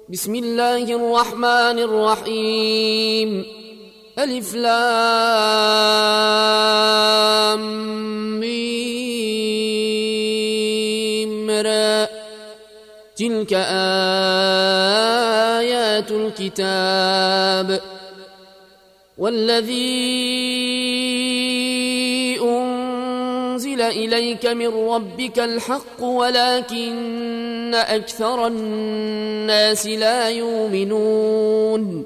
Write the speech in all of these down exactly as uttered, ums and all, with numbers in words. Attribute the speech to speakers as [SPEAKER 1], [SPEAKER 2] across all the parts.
[SPEAKER 1] بسم الله الرحمن الرحيم. ألف لام ميم را. تلك آيات الكتاب والذي أنزل إليك من ربك الحق ولكن أكثر الناس لا يؤمنون.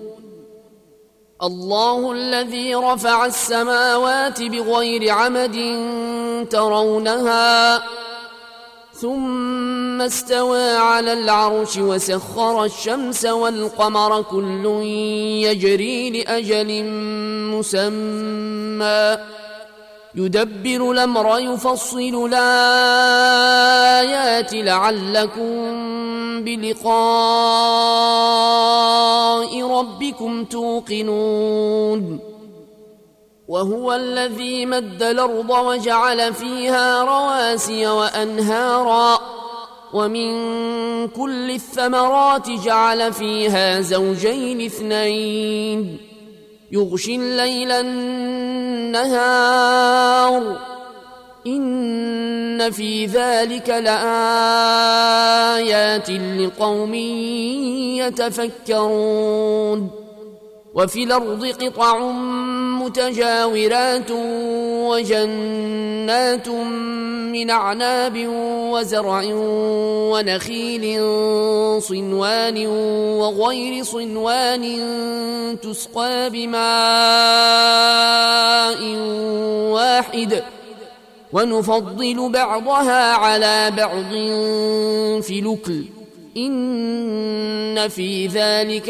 [SPEAKER 1] الله الذي رفع السماوات بغير عمد ترونها ثم استوى على العرش وسخر الشمس والقمر كل يجري لأجل مسمى يدبر الأمر يفصل الآيات لعلكم بلقاء ربكم توقنون. وهو الذي مد الأرض وجعل فيها رواسي وأنهارا ومن كل الثمرات جعل فيها زوجين اثنين يغشي الليل النهار إن في ذلك لآيات لقوم يتفكرون. وفي الأرض قطع متجاورات وجنات من أعناب وزرع ونخيل صنوان وغير صنوان تسقى بماء واحد ونفضل بعضها على بعض في الأكل إن في ذلك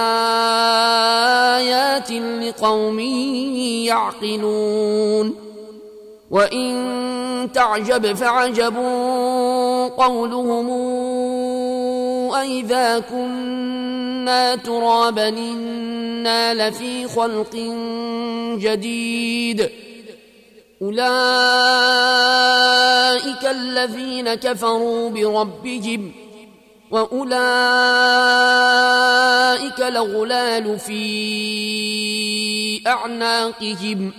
[SPEAKER 1] لآيات لقوم يعقلون. وإن تعجب فعجب قولهم أئذا كنا ترابا إنا لفي خلق جديد أولئك الذين كفروا بربهم وأولئك الأغلال في أعناقهم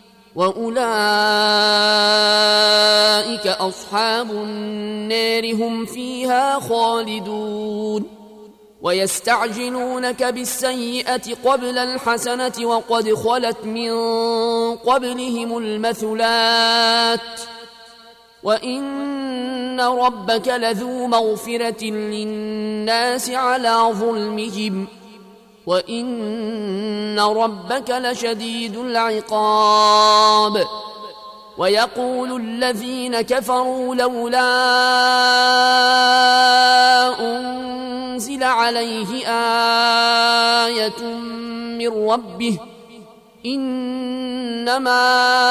[SPEAKER 1] وأولئك أصحاب النار هم فيها خالدون. ويستعجلونك بالسيئة قبل الحسنة وقد خلت من قبلهم المثلات وإن ربك لذو مغفرة للناس على ظلمهم وإن ربك لشديد العقاب. ويقول الذين كفروا لولا أنزل عليه آية من ربه إنما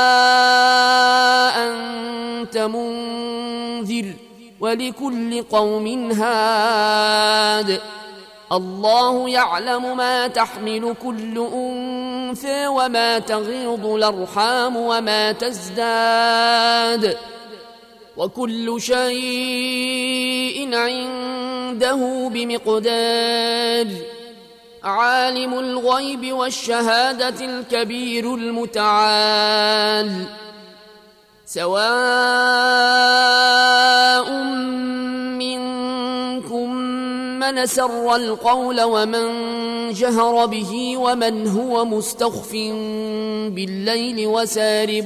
[SPEAKER 1] أنت منذر ولكل قوم هاد الله يعلم ما تحمل كل أنثى وما تغيض الأرحام وما تزداد وكل شيء عنده بمقدار. عالم الغيب والشهادة الكبير المتعال سواء منكم من سر القول ومن جهر به ومن هو مستخف بالليل وسارب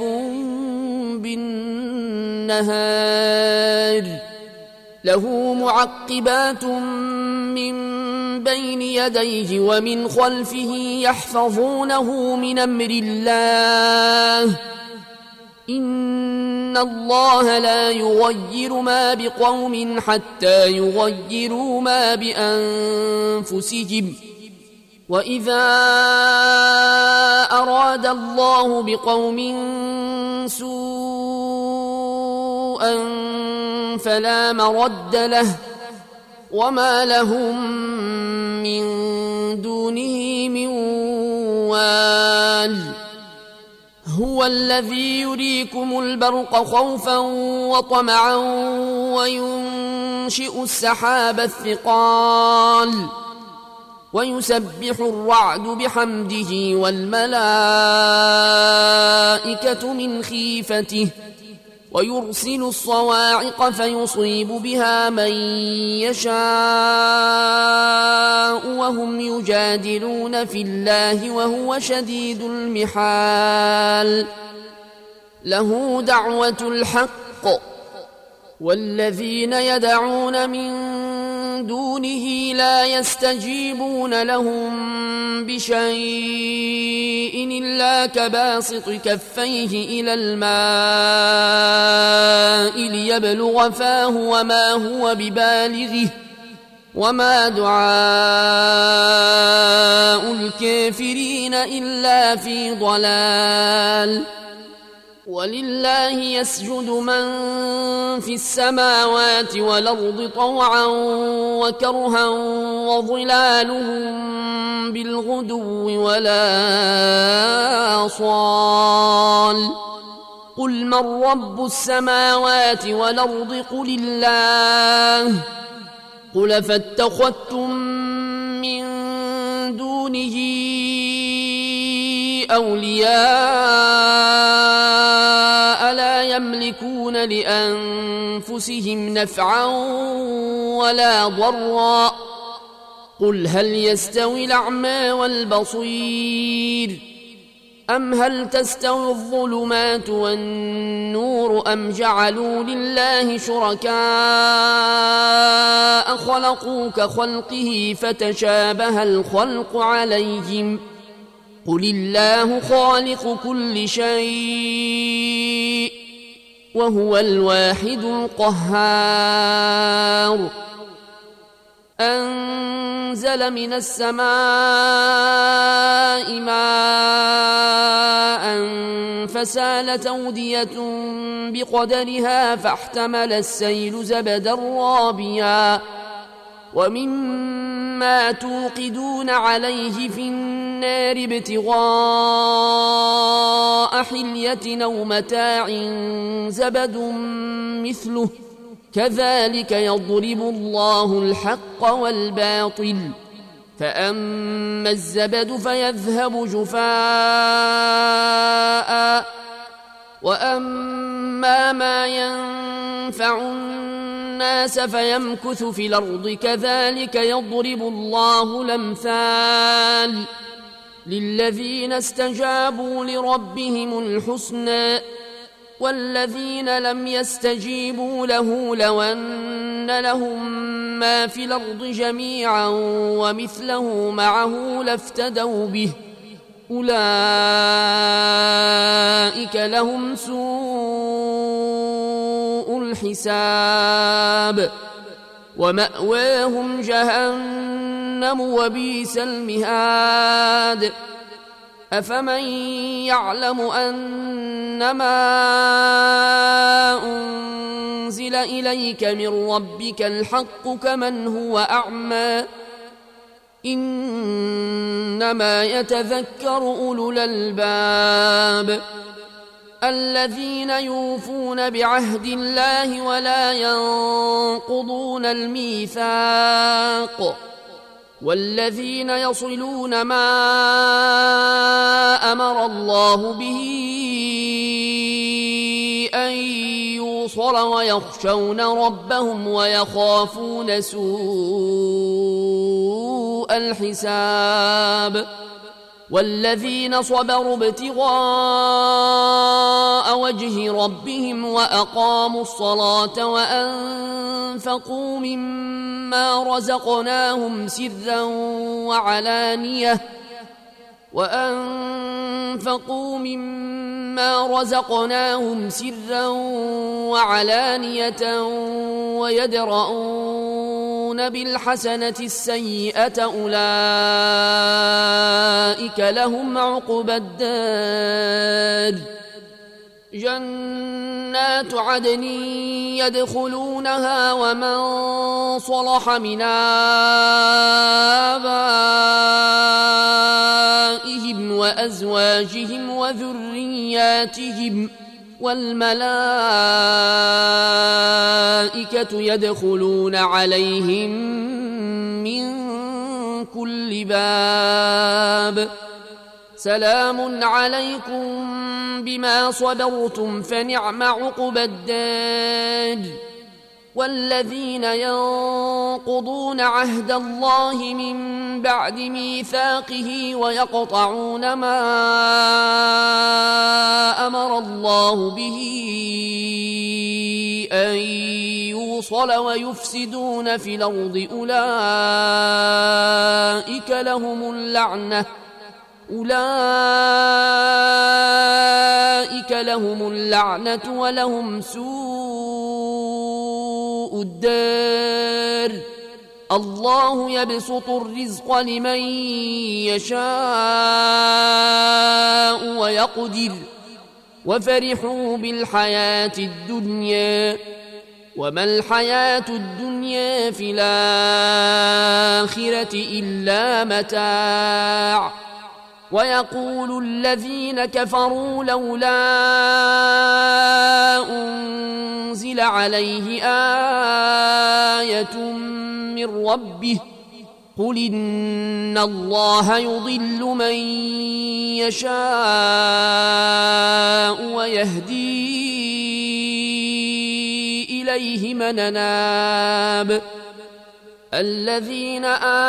[SPEAKER 1] بالنهار له معقبات من بين يديه ومن خلفه يحفظونه من أمر الله إن الله لا يغير ما بقوم حتى يغيروا ما بأنفسهم وإذا أراد الله بقوم سوءا فلا مرد له وما لهم من دونه من وال. هو الذي يريكم البرق خوفا وطمعا وينشئ السحاب الثقال ويسبح الرعد بحمده والملائكة من خيفته ويرسل الصواعق فيصيب بها من يشاء وهم يجادلون في الله وهو شديد المحال له دعوة الحق والذين يدعون من دونه لا يستجيبون لهم بشيء إلا كباسط كفيه إلى الماء ليبلغ فاه وما هو ببالغه وما دعاء الكافرين إلا في ضلال ولله يسجد من في السماوات والأرض طوعا وكرها وظلالهم بالغدو ولا آصال قل من رب السماوات والأرض قل الله قل فاتخذتم من دونه أولياء لا يملكون لأنفسهم نفعا ولا ضرا قل هل يستوي الأعمى والبصير أم هل تستوي الظلمات والنور أم جعلوا لله شركاء خلقوا كخلقه فتشابه الخلق عليهم قل الله خالق كل شيء وهو الواحد القهار أنزل من السماء ماء فسالت أودية بقدرها فاحتمل السيل زبدا رابيا ومما توقدون عليه في النار ابتغاء حلية أو متاع زبد مثله كذلك يضرب الله الحق والباطل فأما الزبد فيذهب جفاء وأما ما ينفع الناس فيمكث في الأرض كذلك يضرب الله الأمثال للذين استجابوا لربهم الحسنى والذين لم يستجيبوا له لو أن لهم ما في الأرض جميعا ومثله معه لافتدوا به أولئك لهم سوء الحساب ومأواهم جهنم وبئس المهاد أفمن يعلم أنما أنزل إليك من ربك الحق كمن هو أعمى إنما يتذكر أولو الألباب الذين يوفون بعهد الله ولا ينقضون الميثاق والذين يصلون ما أمر الله به أن يوصل ويخشون ربهم ويخافون سوء الحساب والذين صبروا ابتغاء وجه ربهم وأقاموا الصلاة وأنفقوا مما رزقناهم سرا وعلانية وأنفقوا مما رزقناهم سرا وعلانية ويدرؤون بالحسنة السيئة أولئك لهم عقبى الدار جنات عدن يدخلونها ومن صلح من آبائهم وأزواجهم وذرياتهم والملائكة يدخلون عليهم من كل باب سلام عليكم بما صبرتم فنعم عقبى الدار والذين ينقضون عهد الله من بعد ميثاقه ويقطعون ما أمر الله به أن يوصل ويفسدون في الأرض أولئك لهم اللعنة أولئك لهم اللعنة ولهم سوء الدار الله يبسط الرزق لمن يشاء ويقدر وفرحوا بالحياة الدنيا وما الحياة الدنيا في الآخرة إلا متاع ويقول الذين كفروا لولا أنزل عليه آية من ربه قل إن الله يضل من يشاء ويهدي إليه من أناب الذين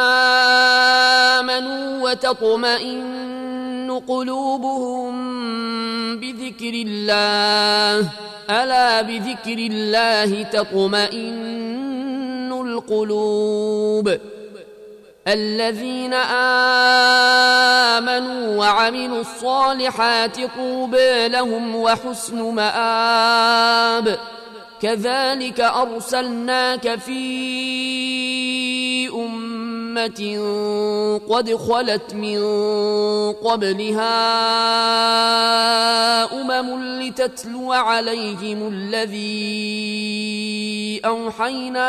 [SPEAKER 1] آمنوا وتطمئن قلوبهم بذكر الله ألا بذكر الله تطمئن القلوب الذين آمنوا وعملوا الصالحات طوبى لهم وحسن مآب كذلك أرسلناك في أمة قد خلت من قبلها أمم لتتلو عليهم الذي أوحينا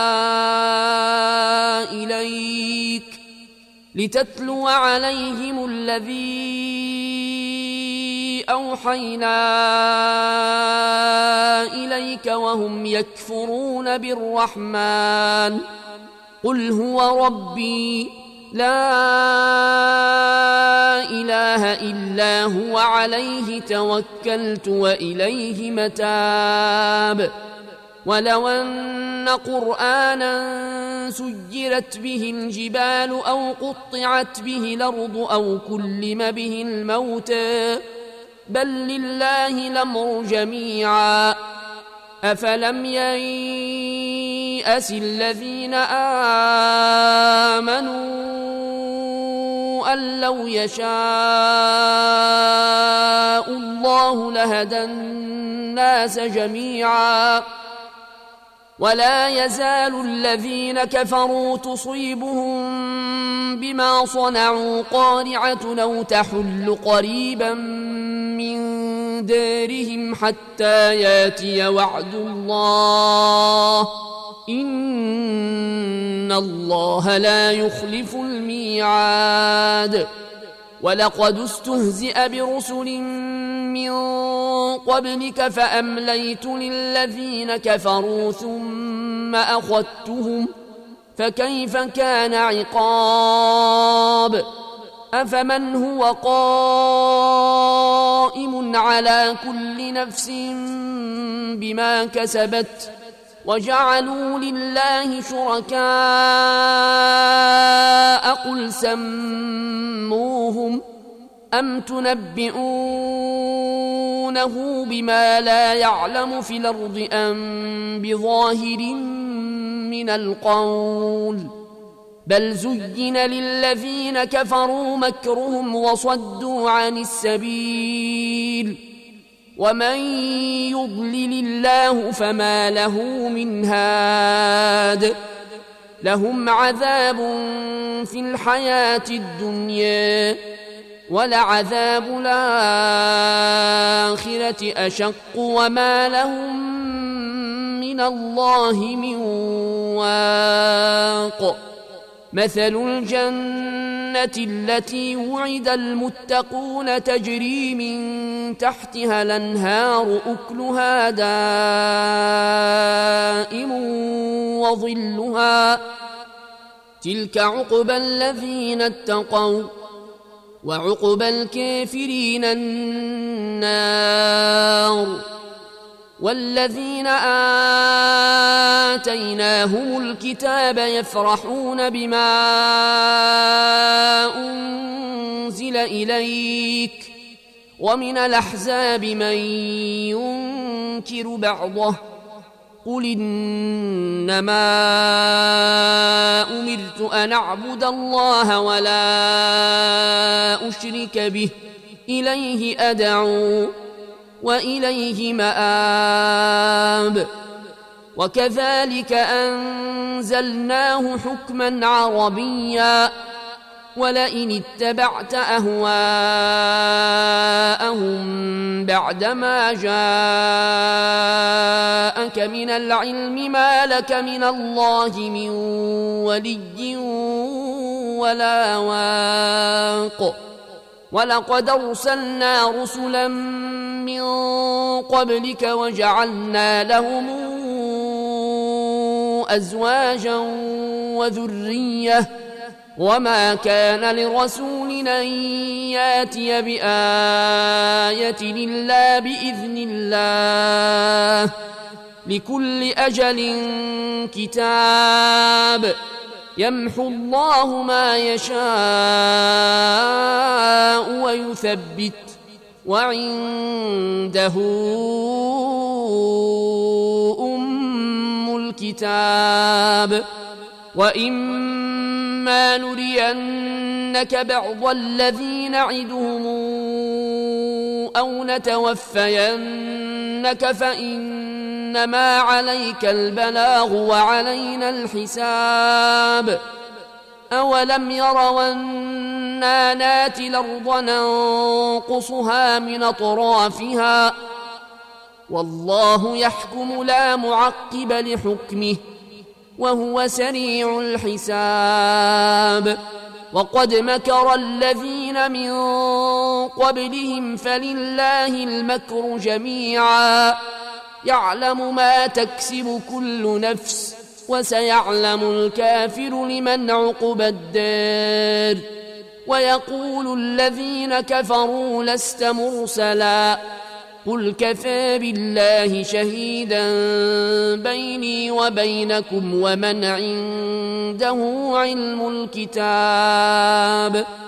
[SPEAKER 1] إليك لتتلو عليهم الذي أوحينا إليك وهم يكفرون بالرحمن قل هو ربي لا إله إلا هو عليه توكلت وإليه متاب ولو أن قرآنا سجرت به الجبال أو قطعت به الأرض أو كلم به الموتى بل لله الأمر جميعا أفلم ييأس الذين آمنوا أن لو يشاء الله لهدى الناس جميعا ولا يزال الذين كفروا تصيبهم بما صنعوا قارعة أو تحل قريبا من دارهم حتى ياتي وعد الله إن الله لا يخلف الميعاد ولقد استهزئ برسل من قبلك فأمليت للذين كفروا ثم أخذتهم فكيف كان عقاب أفمن هو قائم على كل نفس بما كسبت وجعلوا لله شركاء قل سموهم أم تنبئونه بما لا يعلم في الأرض أم بظاهر من القول بل زين للذين كفروا مكرهم وصدوا عن السبيل ومن يضلل الله فما له من هاد لهم عذاب في الحياة الدنيا ولعذاب الآخرة أشق وما لهم من الله من واق مثل الجنة التي وعد المتقون تجري من تحتها الأنهار أكلها دائم وظلها تلك عقبى الذين اتقوا وعقبى الكافرين النار. والذين آتيناهم الكتاب يفرحون بما أنزل إليك ومن الأحزاب من ينكر بعضه قل إنما أمرت أن أعبد الله ولا أشرك به إليه أدعو وإليه مآب. وكذلك أنزلناه حكما عربيا ولئن اتبعت أهواءهم بعدما جاءك من العلم ما لك من الله من ولي ولا واق. ولقد أرسلنا رسلا من قبلك وجعلنا لهم أزواجا وذرية وما كان لرسول أن ياتي بآية إلا بإذن الله لكل أجل كتاب يمحو الله ما يشاء ويثبت وعنده أم الكتاب. وإما نرينك بعض الذي نعدهم أو نتوفينك فإنما عليك البلاغ وعلينا الحساب. أولم يروا أنا ناتي الأرض ننقصها من أطرافها والله يحكم لا معقب لحكمه وهو سريع الحساب. وقد مكر الذين من قبلهم فلله المكر جميعا يعلم ما تكسب كل نفس وسيعلم الكافر لمن عقبى الدار. ويقول الذين كفروا لست مرسلا قل كفى بالله شهيدا بيني وبينكم ومن عنده علم الكتاب.